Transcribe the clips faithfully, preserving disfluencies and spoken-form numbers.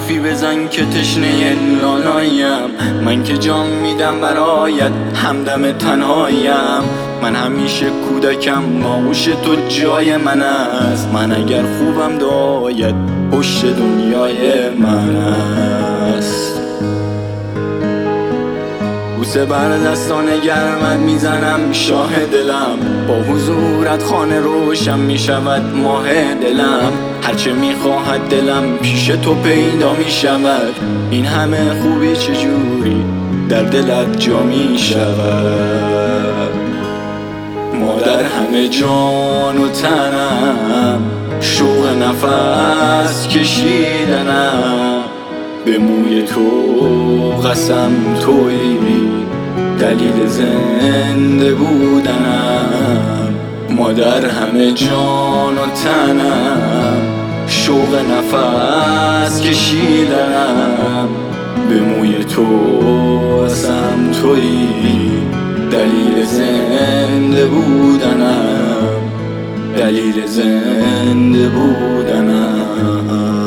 حرفی بزن که تشنه لالاییم. من که جان میدم برایت همدم تنهاییم. من همیشه کودکم، آغوش تو جای من است. من اگر خوبم داید پشت دنیای من است. بوسه بر دستان گرمت میزنم شاه دلم. با حضورت خانه روشن میشود ماه دلم. هرچه میخواهد دلم پیش تو پیدا میشود. این همه خوبی چجوری در دلت جا میشود؟ مادر همه جان و تنم، شوق نفس کشیدنم. به موی تو قسم تویی دلیل زنده بودنم. مادر همه جان و تنم، شوق نفس کشیدنم. به موی تو قسم تویی دلیل زنده بودنم، دلیل زنده بودنم.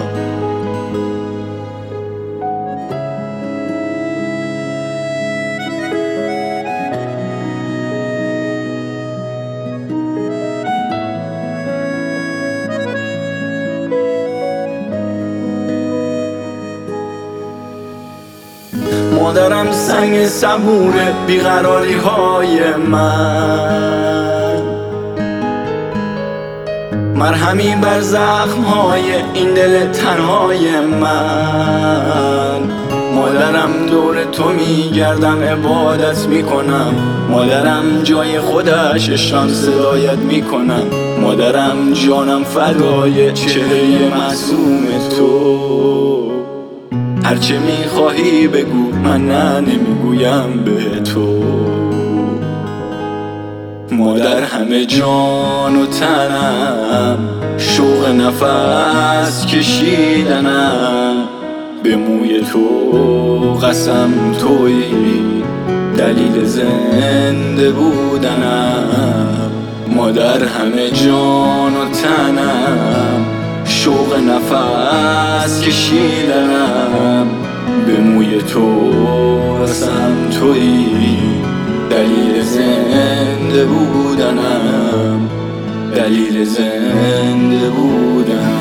مادرم سنگ صبور بیقراری های من، مرهمی بر زخم های این دل تنهای من. مادرم دور تو میگردم عبادت میکنم. مادرم جای خودش اشان صدایت میکنم. مادرم جانم فدای چهره معصوم تو. هرچه میخواهی بگو، من نه نمیگویم به تو. مادر همه جان و تنم، شوق نفس کشیدنم. به موی تو قسم تویی دلیل زنده بودنم. مادر همه جان و تنم، شوق نفس کشیدنم. به موی تو قسم تویی دلیل زنده بودنم، دلیل زنده بودنم.